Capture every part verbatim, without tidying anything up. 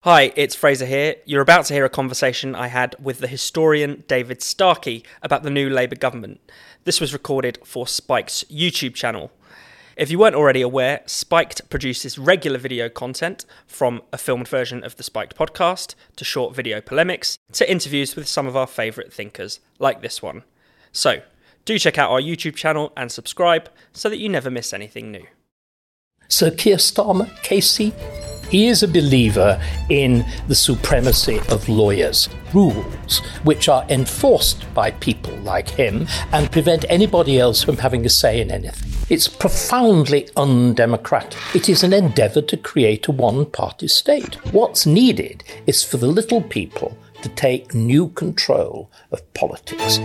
Hi, it's Fraser here. You're about to hear a conversation I had with the historian David Starkey about the new Labour government. This was recorded for Spike's YouTube channel. If you weren't already aware, Spiked produces regular video content, from a filmed version of the Spiked podcast to short video polemics to interviews with some of our favourite thinkers, like this one. So, do check out our YouTube channel and subscribe so that you never miss anything new. Sir Keir Starmer, K C, he is a believer in the supremacy of lawyers, rules which are enforced by people like him and prevent anybody else from having a say in anything. It's profoundly undemocratic. It is an endeavour to create a one-party state. What's needed is for the little people to take new control of politics.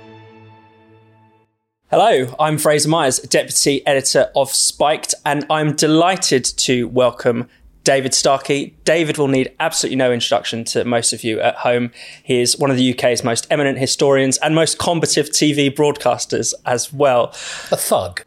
Hello, I'm Fraser Myers, Deputy Editor of Spiked, and I'm delighted to welcome David Starkey. David will need absolutely no introduction to most of you at home. He is one of the U K's most eminent historians and most combative T V broadcasters as well. A thug.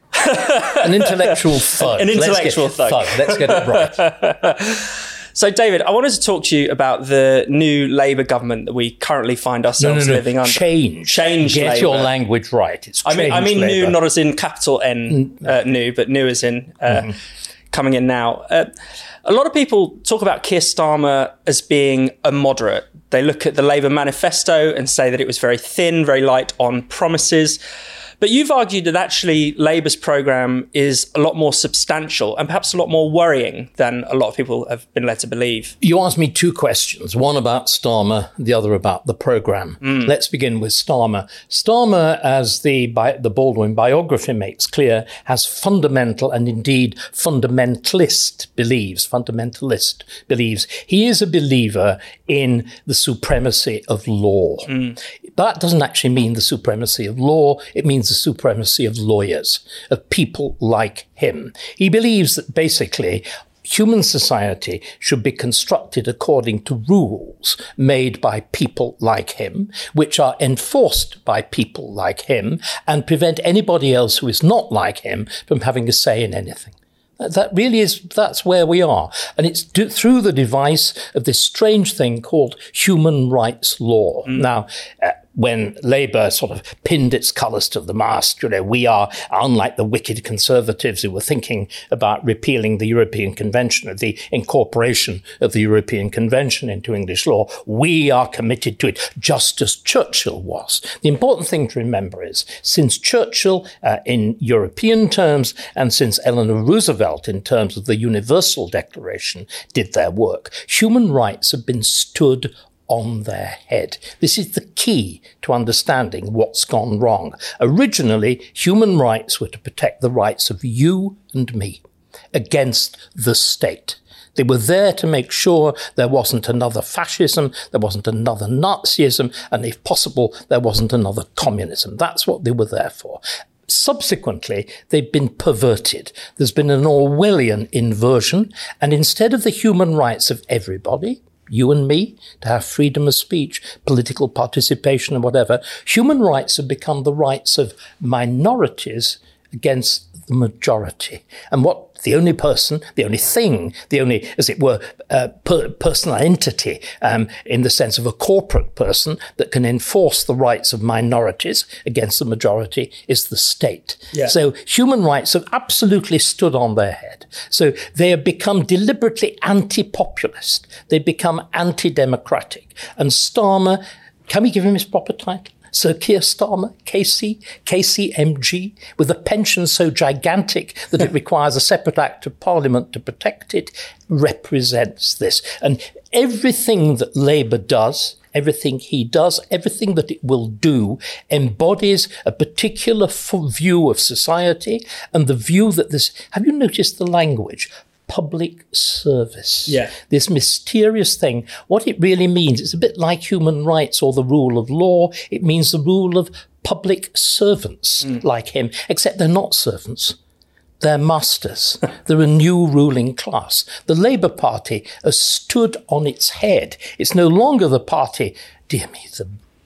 An intellectual thug. An intellectual Let's thug. thug. Let's get it right. So, David, I wanted to talk to you about the new Labour government that we currently find ourselves no, no, no. living under. Change. Change Get Labour. your language right. It's I mean, I mean Labour. new, not as in capital N, uh, new, but new as in uh, mm-hmm. coming in now. Uh, a lot of people talk about Keir Starmer as being a moderate. They look at the Labour manifesto and say that it was very thin, very light on promises. But you've argued that actually Labour's programme is a lot more substantial and perhaps a lot more worrying than a lot of people have been led to believe. You asked me two questions, one about Starmer, the other about the programme. Mm. Let's begin with Starmer. Starmer, as the, bi- the Baldwin biography makes clear, has fundamental and indeed fundamentalist believes, fundamentalist believes. He is a believer in the supremacy of law. Mm. That doesn't actually mean the supremacy of law. It means the supremacy of lawyers, of people like him. He believes that basically human society should be constructed according to rules made by people like him, which are enforced by people like him, and prevent anybody else who is not like him from having a say in anything. That really is, that's where we are. And it's do, through the device of this strange thing called human rights law. Mm. Now, uh, when Labour sort of pinned its colours to the mast, you know, we are, unlike the wicked Conservatives who were thinking about repealing the European Convention, or the incorporation of the European Convention into English law, we are committed to it, just as Churchill was. The important thing to remember is, since Churchill, uh, in European terms, and since Eleanor Roosevelt, in terms of the Universal Declaration, did their work, human rights have been stood on their head. This is the key to understanding what's gone wrong. Originally, human rights were to protect the rights of you and me against the state. They were there to make sure there wasn't another fascism, there wasn't another Nazism, and if possible, there wasn't another communism. That's what they were there for. Subsequently, they've been perverted. There's been an Orwellian inversion, and instead of the human rights of everybody, you and me, to have freedom of speech, political participation and whatever, human rights have become the rights of minorities against the majority. And what the only person, the only thing, the only, as it were, uh, per- personal entity, um, in the sense of a corporate person that can enforce the rights of minorities against the majority is the state. Yeah. So human rights have absolutely stood on their head. So they have become deliberately anti-populist. They become anti-democratic. And Starmer, can we give him his proper title? Sir Keir Starmer, K C, K C M G, with a pension so gigantic that it requires a separate act of parliament to protect it, represents this. And everything that Labour does, everything he does, everything that it will do, embodies a particular view of society and the view that this, have you noticed the language? Public service. Yeah. This mysterious thing. What it really means, it's a bit like human rights or the rule of law. It means the rule of public servants mm. like him, except they're not servants. They're masters. They're a new ruling class. The Labour Party has stood on its head. It's no longer the party, dear me, the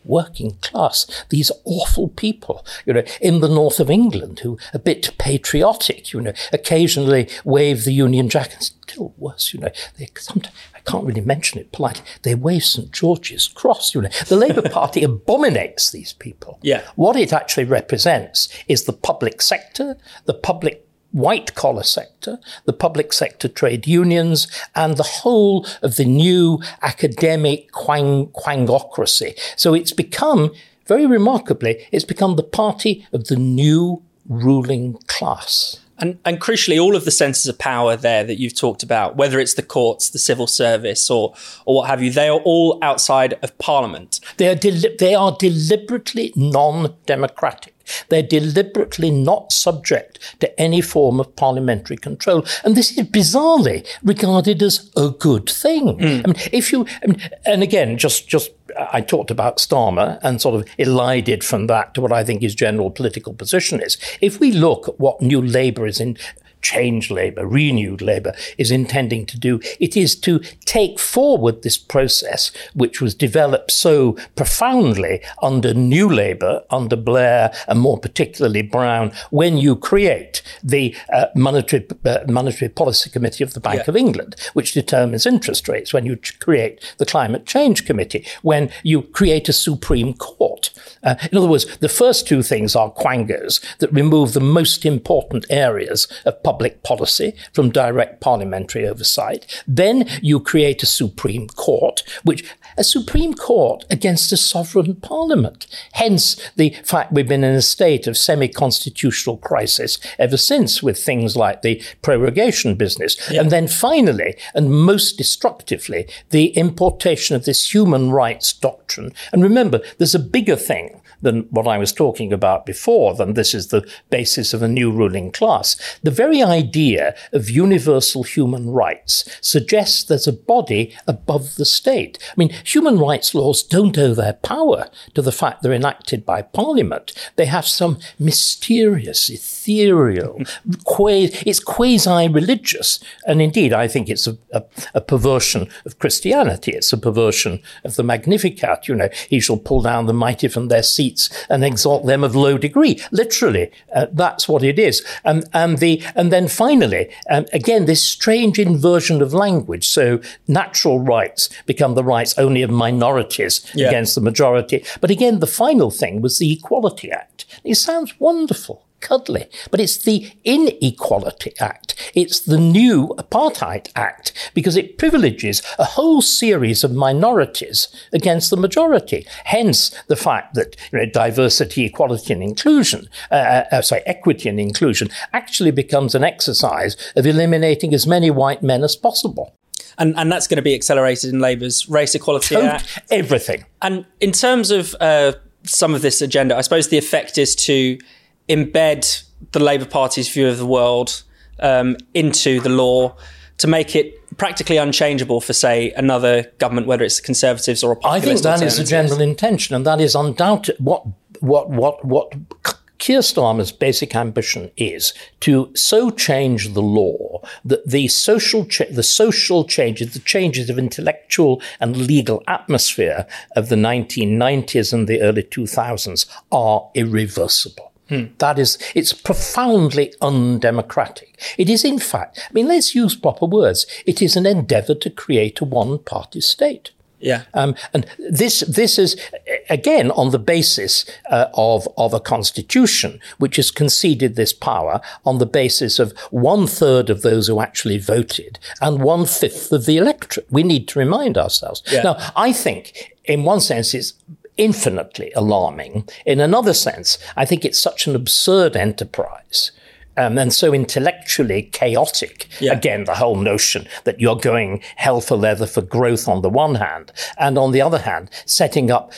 working class, these awful people, you know, in the north of England who are a bit patriotic, you know, occasionally wave the Union Jack, and still worse, you know, they sometimes, I can't really mention it politely, they wave St George's Cross, you know. The Labour Party abominates these people. Yeah. What it actually represents is the public sector, the public white-collar sector, the public sector trade unions, and the whole of the new academic quang- quangocracy. So it's become, very remarkably, it's become the party of the new ruling class. And, and crucially, all of the centres of power there that you've talked about, whether it's the courts, the civil service, or or what have you, they are all outside of Parliament. They are deli- they are deliberately non-democratic. They're deliberately not subject to any form of parliamentary control. And this is bizarrely regarded as a good thing. Mm. I mean, if you, I mean, and again, just, just, I talked about Starmer and sort of elided from that to what I think his general political position is. If we look at what New Labour is in, Change Labour, Renewed Labour is intending to do, it is to take forward this process which was developed so profoundly under New Labour, under Blair, and more particularly Brown, when you create the uh, monetary uh, monetary policy committee of the Bank yeah. of England, which determines interest rates, when you ch- create the Climate Change Committee, when you create a Supreme Court. Uh, in other words, the first two things are quangos that remove the most important areas of public policy from direct parliamentary oversight. Then you create a Supreme Court, which a Supreme Court against a sovereign parliament. Hence the fact we've been in a state of semi-constitutional crisis ever since, with things like the prorogation business. Yeah. And then finally, and most destructively, the importation of this human rights doctrine. And remember, there's a bigger thing than what I was talking about before, than this is the basis of a new ruling class. The very idea of universal human rights suggests there's a body above the state. I mean, human rights laws don't owe their power to the fact they're enacted by Parliament. They have some mysterious, ethereal, quasi, it's quasi-religious. And indeed, I think it's a, a, a perversion of Christianity. It's a perversion of the Magnificat. You know, he shall pull down the mighty from their seats and exalt them of low degree. Literally, uh, that's what it is. Um, and the and then finally, um, again, this strange inversion of language. So natural rights become the rights only of minorities yeah. against the majority. But again, the final thing was the Equality Act. It sounds wonderful, cuddly, but it's the Inequality Act. It's the new Apartheid Act, because it privileges a whole series of minorities against the majority. Hence the fact that, you know, diversity, equality and inclusion, uh, uh, sorry, equity and inclusion actually becomes an exercise of eliminating as many white men as possible. And, and that's going to be accelerated in Labour's Race Equality Tot- Act. Everything. And in terms of uh, some of this agenda, I suppose the effect is to embed the Labour Party's view of the world um, into the law, to make it practically unchangeable for, say, another government, whether it's the Conservatives or a populist. I think that is the general intention, and that is undoubted. What what what what Keir Starmer's basic ambition is to so change the law that the social cha- the social changes, the changes of intellectual and legal atmosphere of the nineteen nineties and the early two thousands are irreversible. Hmm. That is, it's profoundly undemocratic. It is, in fact, I mean, let's use proper words. It is an endeavour to create a one-party state. Yeah. Um, and this this is, again, on the basis uh, of, of a constitution which has conceded this power on the basis of one-third of those who actually voted and one-fifth of the electorate. We need to remind ourselves. Yeah. Now, I think, in one sense, it's infinitely alarming. In another sense, I think it's such an absurd enterprise um, and so intellectually chaotic. Yeah. Again, the whole notion that you're going hell for leather for growth on the one hand, and on the other hand, setting up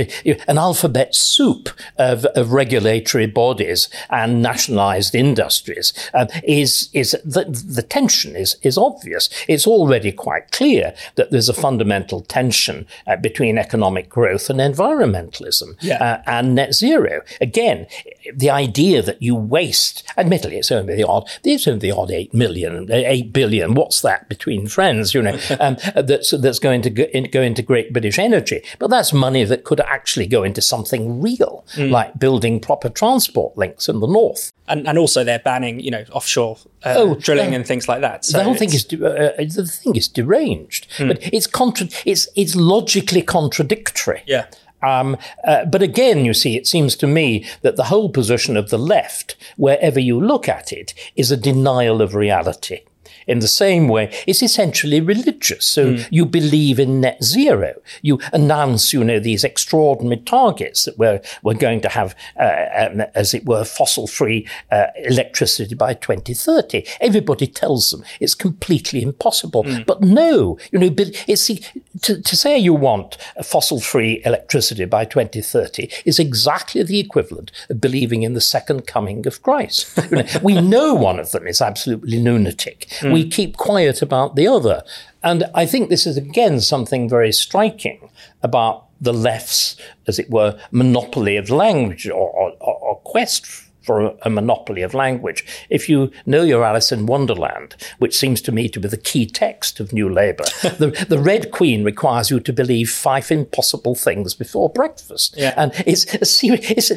an alphabet soup of, of regulatory bodies and nationalized industries uh, is is the, the tension is is obvious. It's already quite clear that there's a fundamental tension uh, between economic growth and environmentalism yeah. uh, and net zero. Again, the idea that you waste, admittedly, incidentally, it's only the odd, it's only the odd eight million, eight billion. What's that between friends, you know, um, that's, that's going to go, in, go into Great British Energy. But that's money that could actually go into something real, mm. like building proper transport links in the north. And, and also they're banning, you know, offshore uh, oh, drilling uh, and things like that. So the whole thing is uh, the thing is deranged, mm. but it's contra- it's it's logically contradictory. Yeah. Um, uh, but again, you see, it seems to me that the whole position of the left, wherever you look at it, is a denial of reality. In the same way, it's essentially religious. So mm. you believe in net zero. You announce, you know, these extraordinary targets that we're, we're going to have, uh, um, as it were, fossil-free uh, electricity by twenty thirty. Everybody tells them it's completely impossible. Mm. But no, you know, it's, to, to say you want a fossil-free electricity by twenty thirty is exactly the equivalent of believing in the second coming of Christ. You know, we know one of them is absolutely lunatic. Mm. We keep quiet about the other. And I think this is, again, something very striking about the left's, as it were, monopoly of language or, or, or quest for a, a monopoly of language. If you know your Alice in Wonderland, which seems to me to be the key text of New Labour, the, the Red Queen requires you to believe five impossible things before breakfast. Yeah. And it's, it's,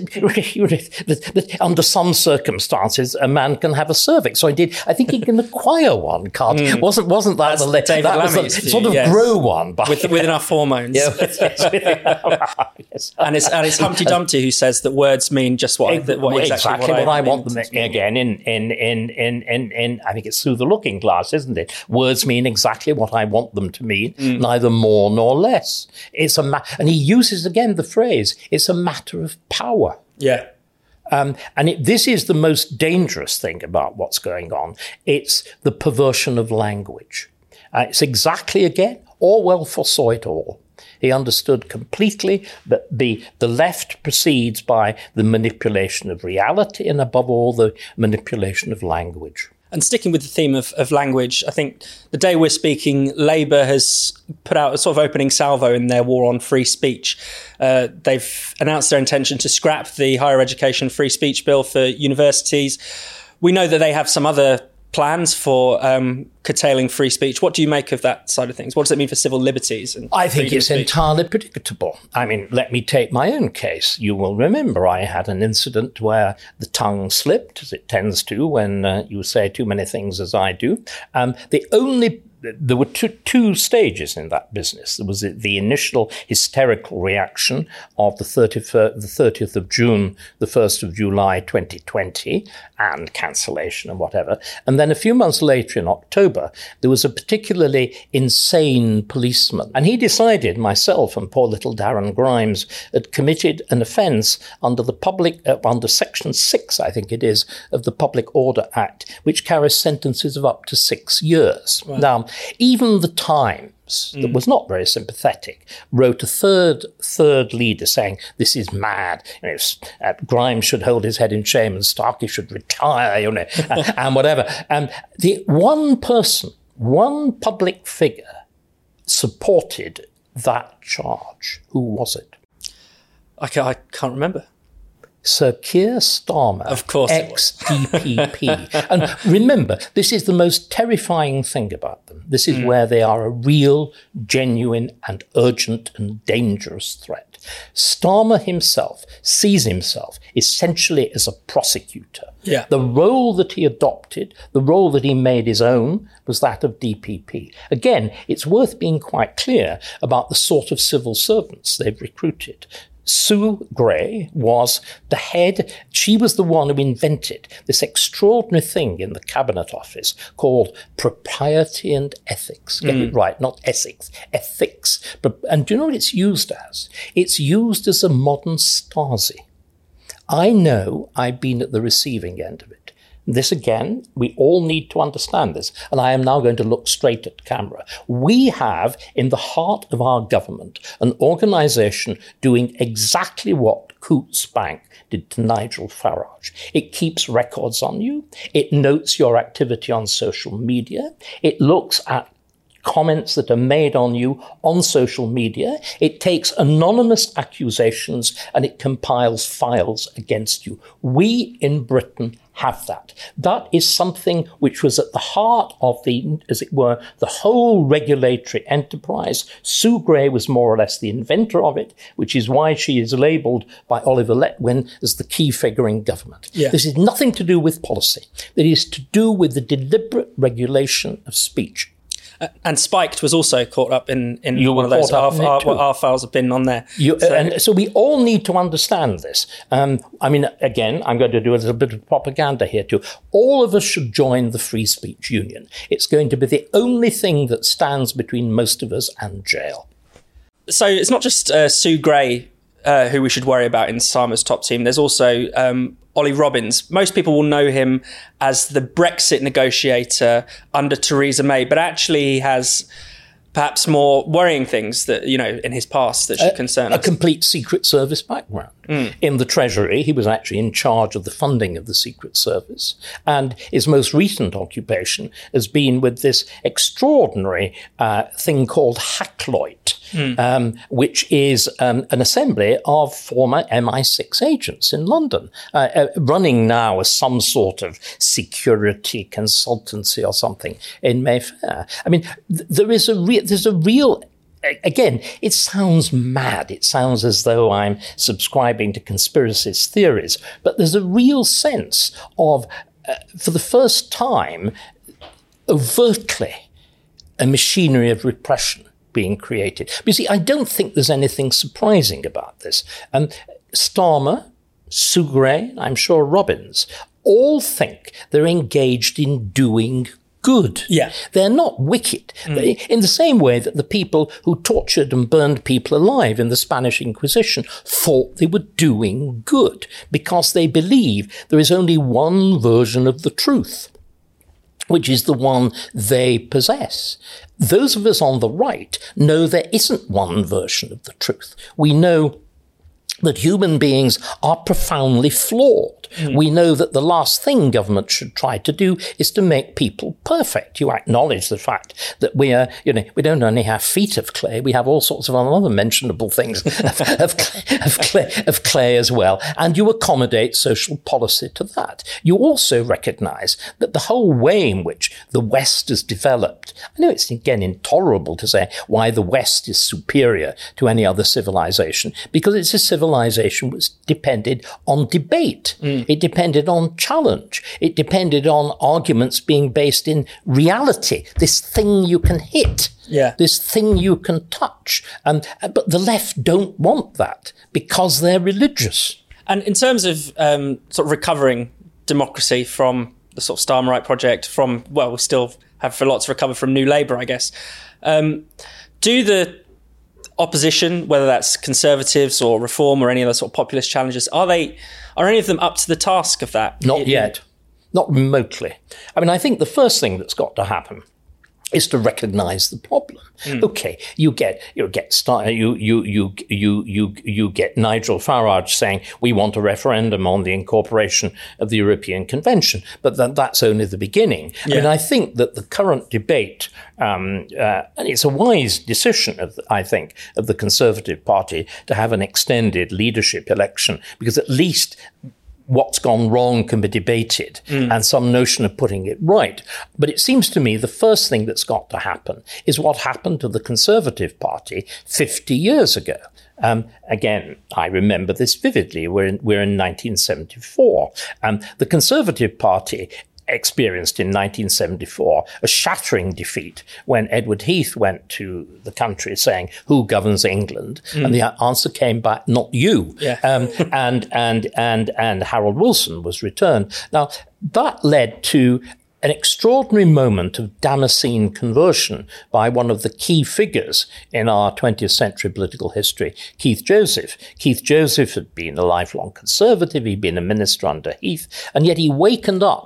it's under some circumstances, a man can have a cervix. So indeed, I think he can acquire one, can't mm. Wasn't wasn't that That's the le- David that Lammy's was a, view, sort of yes. grow one by with, with enough hormones. Yeah, yes, with enough, yes. And it's and it's Humpty Dumpty who says that words mean just what, it, what exactly, exactly what, what I, I want them to, again in in, in in in in I think it's Through the Looking Glass, isn't it? Words mean exactly what I want them to mean, mm. neither more nor less. It's a ma- and he uses again the phrase, it's a matter of power. Yeah. Um, and it, this is the most dangerous thing about what's going on. It's the perversion of language. Uh, it's exactly, again, Orwell foresaw it all. He understood completely that the, the left proceeds by the manipulation of reality and, above all, the manipulation of language. And sticking with the theme of, of language, I think the day we're speaking, Labour has put out a sort of opening salvo in their war on free speech. Uh, they've announced their intention to scrap the higher education free speech bill for universities. We know that they have some other plans for um, curtailing free speech. What do you make of that side of things? What does it mean for civil liberties? And I think it's entirely predictable. I mean, let me take my own case. You will remember I had an incident where the tongue slipped, as it tends to when uh, you say too many things as I do. Um, the only There were two, two stages in that business. There was the initial hysterical reaction of the thirtieth of June, the first of July twenty twenty, and cancellation and whatever. And then a few months later in October, there was a particularly insane policeman. And he decided, myself and poor little Darren Grimes, had committed an offence under the public, uh, under Section six, I think it is, of the Public Order Act, which carries sentences of up to six years. Wow. Now, even the Times, mm. that was not very sympathetic, wrote a third third leader saying, this is mad. You know, uh, Grimes should hold his head in shame and Starkey should retire, you know, and, and whatever. And the one person, one public figure supported that charge. Who was it? I can't, I can't remember. Sir Keir Starmer, of course, ex-D P P. And remember, this is the most terrifying thing about them. This is mm. where they are a real, genuine and urgent and dangerous threat. Starmer himself sees himself essentially as a prosecutor. Yeah. The role that he adopted, the role that he made his own, was that of D P P. Again, it's worth being quite clear about the sort of civil servants they've recruited. Sue Gray was the head, she was the one who invented this extraordinary thing in the Cabinet Office called propriety and ethics. Get mm. it right, not ethics, ethics. And do you know what it's used as? It's used as a modern Stasi. I know I've been at the receiving end of it. This again, we all need to understand this, and I am now going to look straight at camera. We have, in the heart of our government, an organisation doing exactly what Coutts Bank did to Nigel Farage. It keeps records on you. It notes your activity on social media. It looks at comments that are made on you on social media. It takes anonymous accusations and it compiles files against you. We in Britain have that. That is something which was at the heart of the, as it were, the whole regulatory enterprise. Sue Gray was more or less the inventor of it, which is why she is labelled by Oliver Letwin as the key figure in government. Yeah. This is nothing to do with policy. It is to do with the deliberate regulation of speech. Uh, and Spiked was also caught up in, in You one of were those. caught Our, up in it our, too. our files have been on there. You, So- and so we all need to understand this. Um, I mean, again, I'm going to do a little bit of propaganda here too. All of us should join the Free Speech Union. It's going to be the only thing that stands between most of us and jail. So it's not just uh, Sue Gray uh, who we should worry about in Starmer's top team. There's also um, Ollie Robbins. Most people will know him as the Brexit negotiator under Theresa May, but actually he has perhaps more worrying things that, you know, in his past that should concern A us. complete Secret Service background. Mm. In the Treasury, he was actually in charge of the funding of the Secret Service. And his most recent occupation has been with this extraordinary uh, thing called Hackloit, mm. um, which is um, an assembly of former M I six agents in London, uh, uh, running now as some sort of security consultancy or something in Mayfair. I mean, th- there is a re- there's a real Again, it sounds mad. It sounds as though I'm subscribing to conspiracist theories. But there's a real sense of, uh, for the first time, overtly, a machinery of repression being created. But you see, I don't think there's anything surprising about this. Um, Starmer, Sue Gray, I'm sure Robbins, all think they're engaged in doing good. Yeah. They're not wicked. Mm. They, in the same way that the people who tortured and burned people alive in the Spanish Inquisition thought they were doing good because they believe there is only one version of the truth, which is the one they possess. Those of us on the right know there isn't one version of the truth. We know that human beings are profoundly flawed. Mm. We know that the last thing government should try to do is to make people perfect. You acknowledge the fact that we are, you know, we don't only have feet of clay, we have all sorts of other mentionable things of, of, clay, of, clay, of clay as well. And you accommodate social policy to that. You also recognize that the whole way in which the West has developed, I know it's again intolerable to say why the West is superior to any other civilization, because it's a civilization Civilization was depended on debate. Mm. It depended on challenge. It depended on arguments being based in reality, this thing you can hit, yeah. this thing you can touch. Um, but the left don't want that because they're religious. And in terms of um, sort of recovering democracy from the sort of Starmerite project, from, well, we still have a lot to recover from New Labour, I guess. Um, do the opposition, whether that's Conservatives or Reform or any other sort of populist challenges, are they, are any of them up to the task of that? Not yet. Not remotely. I mean, I think the first thing that's got to happen is to recognise the problem. Mm. Okay, you get you get you you you you you you get Nigel Farage saying we want a referendum on the incorporation of the European Convention, but that, that's only the beginning. Yeah. I mean, I think that the current debate, um, uh, and it's a wise decision, of, I think, of the Conservative Party to have an extended leadership election, because at least what's gone wrong can be debated mm. and some notion of putting it right. But it seems to me the first thing that's got to happen is what happened to the Conservative Party fifty years ago. Um, again, I remember this vividly. We're in, we're in nineteen seventy-four. Um, the Conservative Party experienced in nineteen seventy-four a shattering defeat when Edward Heath went to the country saying, who governs England? Mm. And the answer came back, not you. Yeah. um, and, and, and, and Harold Wilson was returned. Now, that led to an extraordinary moment of Damascene conversion by one of the key figures in our twentieth century political history, Keith Joseph. Keith Joseph had been a lifelong Conservative, he'd been a minister under Heath, and yet he wakened up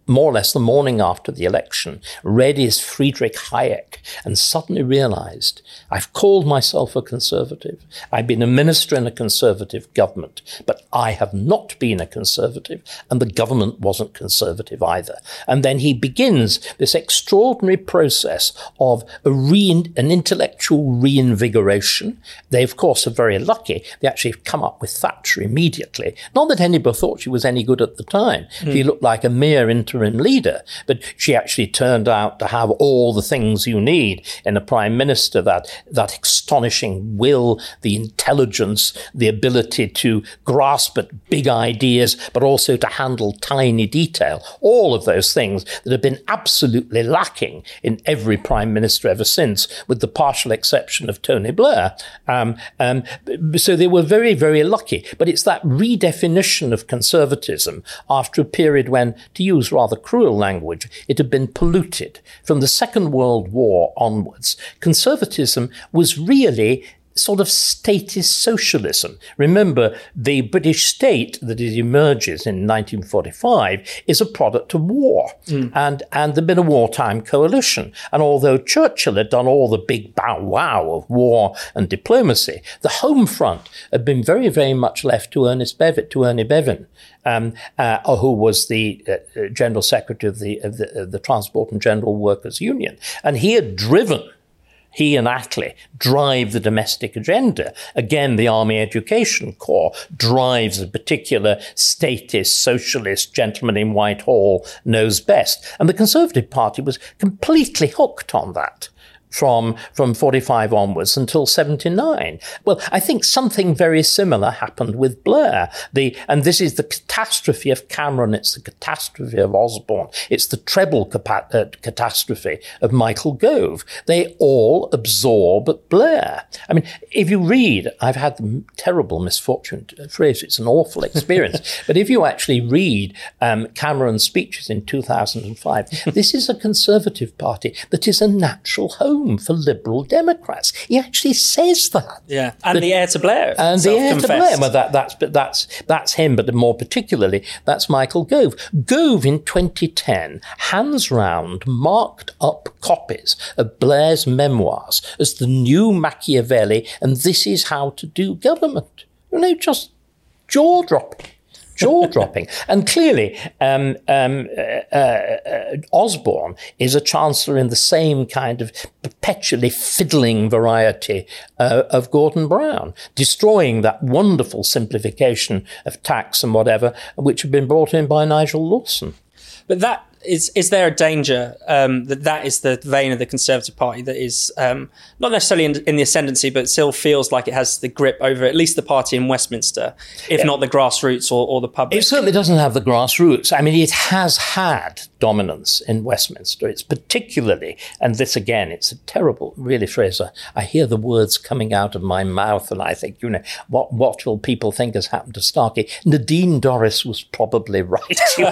more or less the morning after the election, read his Friedrich Hayek and suddenly realized, I've called myself a conservative. I've been a minister in a conservative government, but I have not been a conservative, and the government wasn't conservative either. And then he begins this extraordinary process of a re- an intellectual reinvigoration. They, of course, are very lucky. They actually come up with Thatcher immediately. Not that anybody thought she was any good at the time. Mm. She looked like a mere interim leader, but she actually turned out to have all the things you need in a prime minister, that that astonishing will, the intelligence, the ability to grasp at big ideas, but also to handle tiny detail. All of those things that have been absolutely lacking in every prime minister ever since, with the partial exception of Tony Blair. Um, um, so they were very, very lucky. But it's that redefinition of conservatism after a period when, to use rather cruel language, it had been polluted. From the Second World War onwards, conservatism was really sort of statist socialism. Remember, the British state that it emerges in nineteen forty-five is a product of war. Mm. And, and there'd been a wartime coalition. And although Churchill had done all the big bow wow of war and diplomacy, the home front had been very, very much left to Ernest Bevin, to Ernie Bevin, um, uh, who was the uh, General Secretary of the, of the, of the Transport and General Workers Union. And he had driven He and Attlee drive the domestic agenda. Again, the Army Education Corps drives a particular statist, socialist gentleman in Whitehall knows best. And the Conservative Party was completely hooked on that from from forty-five onwards until seventy-nine. Well, I think something very similar happened with Blair. The and this is the catastrophe of Cameron, it's the catastrophe of Osborne, it's the treble capa- uh, catastrophe of Michael Gove. They all absorb Blair. I mean, if you read, I've had the terrible misfortune to phrase, it's an awful experience, but if you actually read um, Cameron's speeches in two thousand five, this is a Conservative Party that is a natural home for Liberal Democrats. He actually says that. Yeah, and that, the heir to Blair. And the heir to Blair. Well, that, that's, but that's, that's him, but more particularly, that's Michael Gove. Gove, in twenty ten, hands round marked up copies of Blair's memoirs as the new Machiavelli, and this is how to do government. You know, just jaw-dropping. Jaw-dropping. And clearly, um, um, uh, uh, Osborne is a chancellor in the same kind of perpetually fiddling variety uh, of Gordon Brown, destroying that wonderful simplification of tax and whatever, which had been brought in by Nigel Lawson. But that is, is there a danger um, that that is the vein of the Conservative Party that is um, not necessarily in, in the ascendancy, but still feels like it has the grip over at least the party in Westminster, if yeah. not the grassroots or, or the public? It certainly doesn't have the grassroots. I mean, it has had dominance in Westminster. It's particularly, and this again, it's a terrible, really, Fraser, I hear the words coming out of my mouth and I think, you know, what, what will people think has happened to Starkey? Nadine Dorries was probably right. You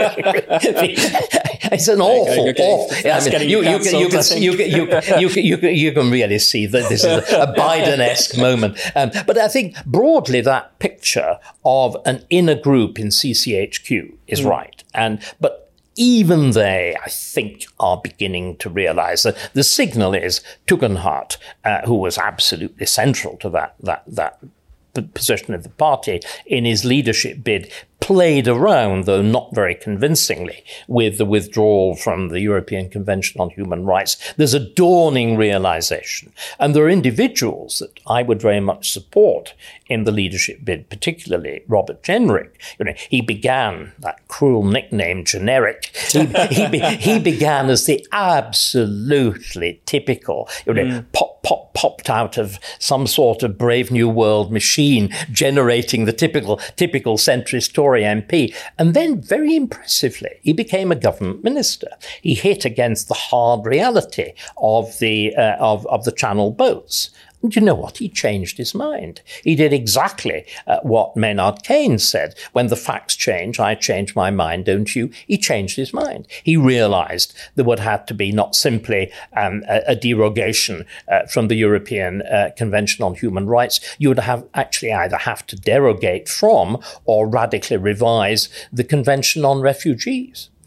know? It's an awful, okay, awful. I mean, you, you, can, you, can, you, can, you, can, you, can, you, can, you can really see that this is a, a Biden-esque moment. Um, but I think broadly that picture of an inner group in C C H Q is mm. right. And but even they, I think, are beginning to realise that the signal is Tugendhat, uh, who was absolutely central to that that that position of the party in his leadership bid, played around, though not very convincingly, with the withdrawal from the European Convention on Human Rights. There's a dawning realization. And there are individuals that I would very much support in the leadership bid, particularly Robert Jenrick. You know, he began, that cruel nickname, generic, he, he, be, he began as the absolutely typical, you know, mm. pop, pop, popped out of some sort of Brave New World machine, generating the typical, typical centrist Tory M P. And then, very impressively, he became a government minister. He hit against the hard reality of the uh, of, of the Channel boats. And you know what? He changed his mind. He did exactly uh, what Maynard Keynes said. When the facts change, I change my mind, don't you? He changed his mind. He realized there would have to be not simply um, a, a derogation uh, from the European uh, Convention on Human Rights. You would have actually either have to derogate from or radically revise the Convention on Refugees.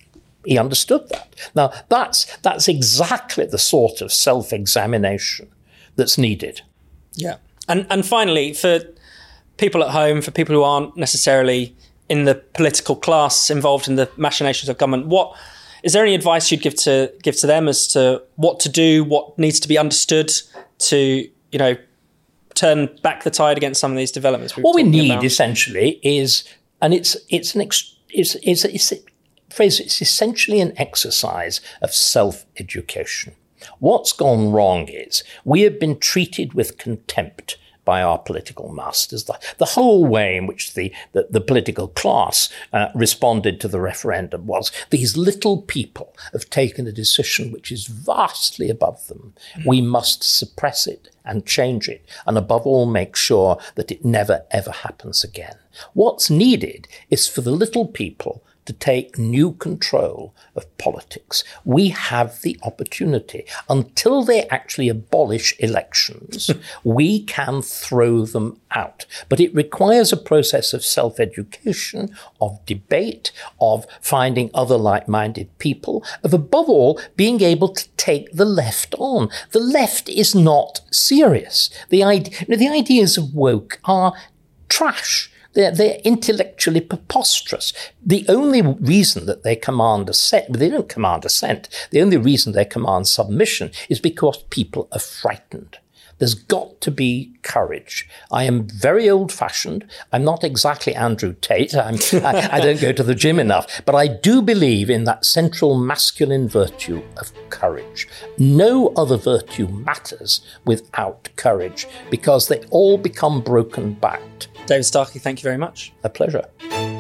He understood that. Now, that's that's exactly the sort of self-examination that's needed. Yeah. And and finally, for people at home, for people who aren't necessarily in the political class involved in the machinations of government, what is there any advice you'd give to give to them as to what to do, what needs to be understood to, you know, turn back the tide against some of these developments? What we need about? essentially is, and it's it's an ex, it's it's it's a phrase. It's essentially an exercise of self-education. What's gone wrong is we have been treated with contempt by our political masters. The, the whole way in which the, the, the political class uh, responded to the referendum was these little people have taken a decision which is vastly above them. Mm. We must suppress it and change it, and above all make sure that it never, ever happens again. What's needed is for the little people to take new control of politics. We have the opportunity. Until they actually abolish elections, we can throw them out. But it requires a process of self-education, of debate, of finding other like-minded people, of above all being able to take the left on. The left is not serious. The, idea, you know, the ideas of woke are trash. They're, they're intellectually preposterous. The only reason that they command assent, they don't command assent, the only reason they command submission is because people are frightened. There's got to be courage. I am very old-fashioned. I'm not exactly Andrew Tate. I'm, I, I don't go to the gym enough. But I do believe in that central masculine virtue of courage. No other virtue matters without courage, because they all become broken-backed. David Starkey, thank you very much. A pleasure.